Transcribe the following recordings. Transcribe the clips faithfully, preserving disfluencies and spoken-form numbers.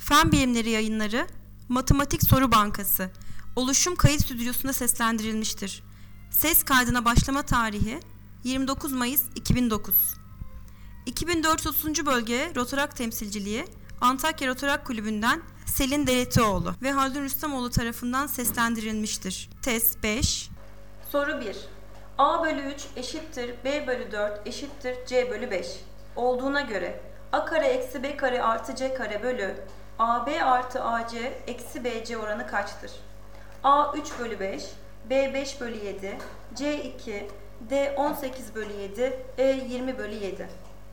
Fen Bilimleri Yayınları Matematik Soru Bankası Oluşum Kayıt Stüdyosu'nda seslendirilmiştir. Ses kaydına başlama tarihi yirmi dokuz Mayıs iki bin dokuz. iki bin dört yüz otuzuncu Bölge Rotorak Temsilciliği Antakya Rotorak Kulübü'nden Selin Deretioğlu ve Haldun Rüstemoğlu tarafından seslendirilmiştir. Test beş. Soru bir. A bölü üç eşittir B bölü dört eşittir C bölü beş olduğuna göre A kare eksi B kare artı C kare bölü A B artı A C eksi B C oranı kaçtır? A üç bölü beş, B beş bölü yedi, C iki, D on sekiz bölü yedi, E yirmi bölü yedi.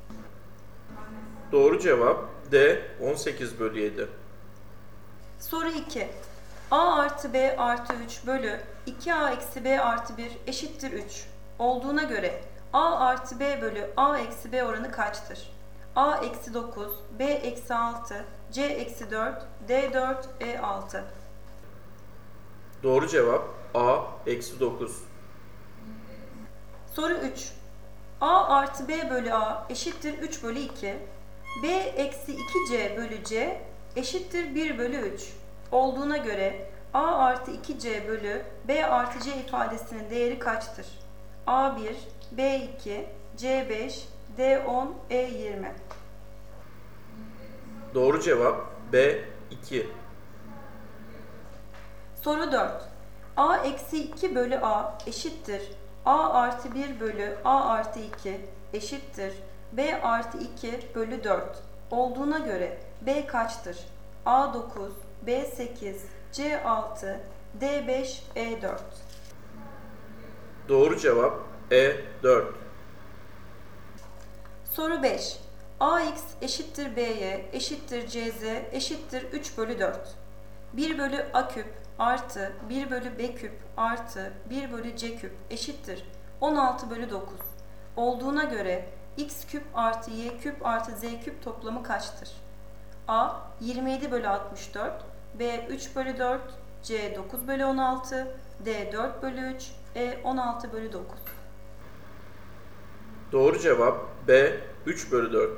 Doğru cevap D on sekiz bölü yedi. Soru iki. A artı B artı üç bölü iki A eksi B artı bir eşittir üç olduğuna göre A artı B bölü A eksi B oranı kaçtır? A eksi dokuz, B eksi altı, C eksi dört, D dört, E altı. Doğru cevap A eksi dokuz. Soru üç. A artı B bölü A eşittir üç bölü iki, B eksi iki C bölü C eşittir bir bölü üç olduğuna göre A artı iki C bölü B artı C ifadesinin değeri kaçtır? A bir, B iki, C beş, D on, E yirmi. Doğru cevap B iki. Soru dört. A eksi iki bölü A eşittir A artı bir bölü A artı iki eşittir B artı iki bölü dört olduğuna göre B kaçtır? A dokuz, B sekiz, C altı, D beş, E dört. Doğru cevap E dört. Soru beş. Ax eşittir B'ye eşittir Cz eşittir üç bölü dört. bir bölü A küp artı bir bölü B küp artı bir bölü C küp eşittir on altı bölü dokuz olduğuna göre x küp artı y küp artı z küp toplamı kaçtır? A yirmi yedi bölü altmış dört, B üç bölü dört, C dokuz bölü on altı, D dört bölü üç, E on altı bölü dokuz. Doğru cevap B üç bölü dört.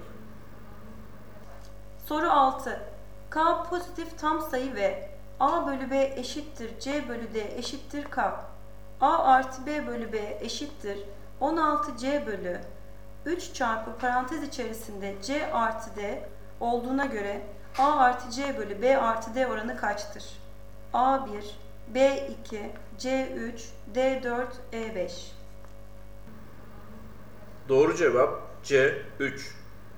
Soru altı. K pozitif tam sayı ve A bölü B eşittir C bölü D eşittir K. A artı B bölü B eşittir on altı C bölü üç çarpı parantez içerisinde C artı D olduğuna göre A artı C bölü B artı D oranı kaçtır? A bir, B iki, C üç, D dört, E beş. Doğru cevap C üç.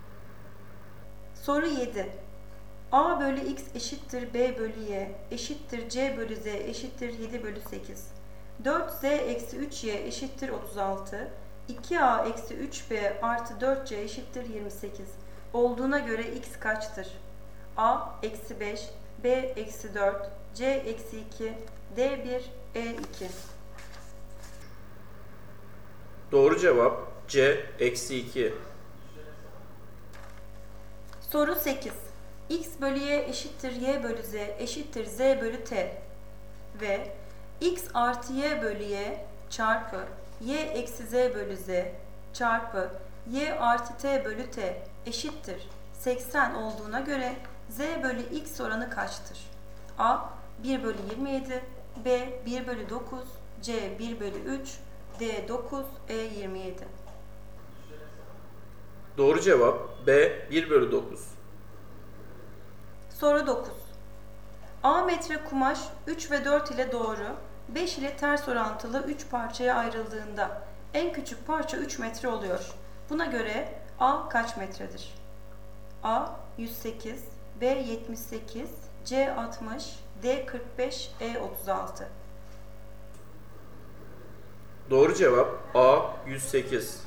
Soru yedi. A bölü x eşittir B bölü y eşittir C bölü z eşittir yedi bölü sekiz. dört z eksi üç y eşittir otuz altı. iki a eksi üç b artı dört c eşittir yirmi sekiz. Olduğuna göre x kaçtır? A eksi beş, B eksi dört, C eksi iki, D bir, E iki. Doğru cevap C eksi iki. Soru sekiz. X bölü y eşittir y bölü z eşittir z bölü t ve x artı y bölü y çarpı y eksi z bölü z çarpı y artı t bölü t eşittir seksen olduğuna göre z bölü x oranı kaçtır? A bir bölü yirmi yedi, B bir bölü dokuz, C bir bölü üç, D dokuz, E yirmi yedi. Doğru cevap B bir bölü dokuz. Soru dokuz. A metre kumaş üç ve dört ile doğru, beş ile ters orantılı üç parçaya ayrıldığında en küçük parça üç metre oluyor. Buna göre A kaç metredir? A yüz sekiz, B yetmiş sekiz, C altmış, D kırk beş, E otuz altı. Doğru cevap A yüz sekiz.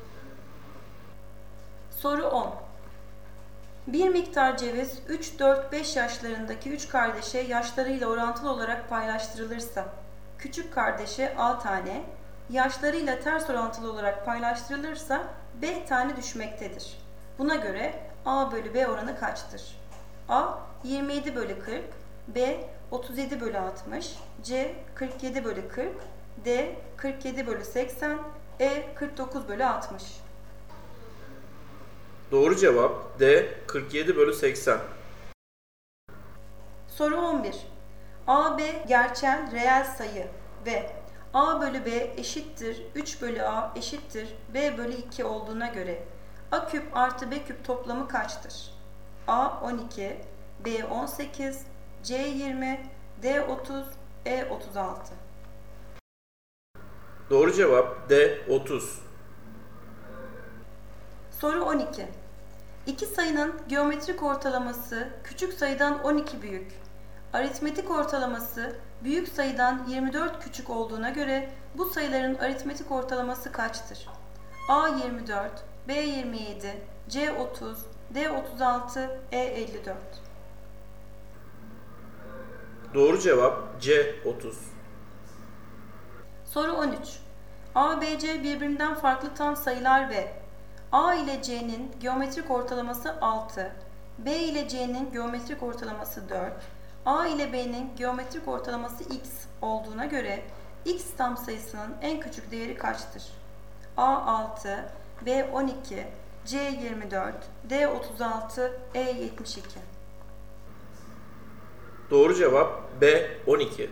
Soru on. Bir miktar ceviz üç, dört, beş yaşlarındaki üç kardeşe yaşlarıyla orantılı olarak paylaştırılırsa, küçük kardeşe A tane, yaşlarıyla ters orantılı olarak paylaştırılırsa B tane düşmektedir. Buna göre A bölü B oranı kaçtır? A yirmi yedi bölü kırk, B otuz yedi bölü altmış, C kırk yedi bölü kırk, D kırk yedi bölü seksen, E kırk dokuz bölü altmış. Doğru cevap D kırk yedi bölü seksen. Soru on bir. A, B gerçel reel sayı ve A bölü B eşittir üç bölü A eşittir B bölü iki olduğuna göre A küp artı B küp toplamı kaçtır? A on iki, B on sekiz, C yirmi, D otuz, E otuz altı. Doğru cevap D otuz. Soru on iki. İki sayının geometrik ortalaması küçük sayıdan on iki büyük, aritmetik ortalaması büyük sayıdan yirmi dört küçük olduğuna göre bu sayıların aritmetik ortalaması kaçtır? A yirmi dört, B yirmi yedi, C otuz, D otuz altı, E elli dört. Doğru cevap C otuz. Soru on üç. A, B, C birbirinden farklı tam sayılar ve A ile C'nin geometrik ortalaması altı, B ile C'nin geometrik ortalaması dört, A ile B'nin geometrik ortalaması x olduğuna göre x tam sayısının en küçük değeri kaçtır? A altı, B on iki, C yirmi dört, D otuz altı, E yetmiş iki. Doğru cevap B on iki.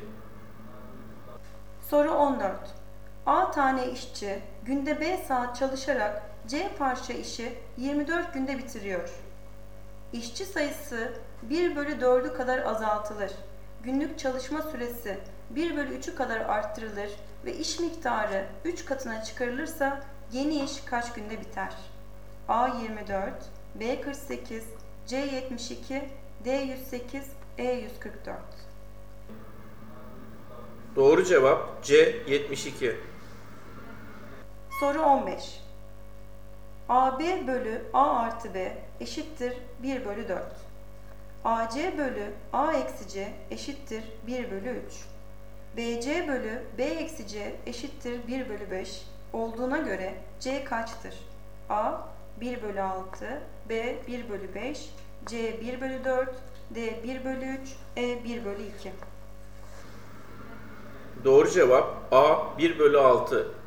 Soru on dört. A tane işçi günde beş saat çalışarak C parça işi yirmi dört günde bitiriyor. İşçi sayısı bir bölü dördü kadar azaltılır. Günlük çalışma süresi bir bölü üçü kadar arttırılır ve iş miktarı üç katına çıkarılırsa yeni iş kaç günde biter? A yirmi dört, B kırk sekiz, C yetmiş iki, D yüz sekiz, E yüz kırk dört. Doğru cevap C yetmiş iki. Soru on beş. A B bölü A artı B eşittir bir bölü dört. A C bölü A eksi C eşittir bir bölü üç. B C bölü B eksi C eşittir bir bölü beş olduğuna göre C kaçtır? A bir bölü altı, B bir bölü beş, C bir bölü dört, D bir bölü üç, E bir bölü iki. Doğru cevap A bir bölü altı.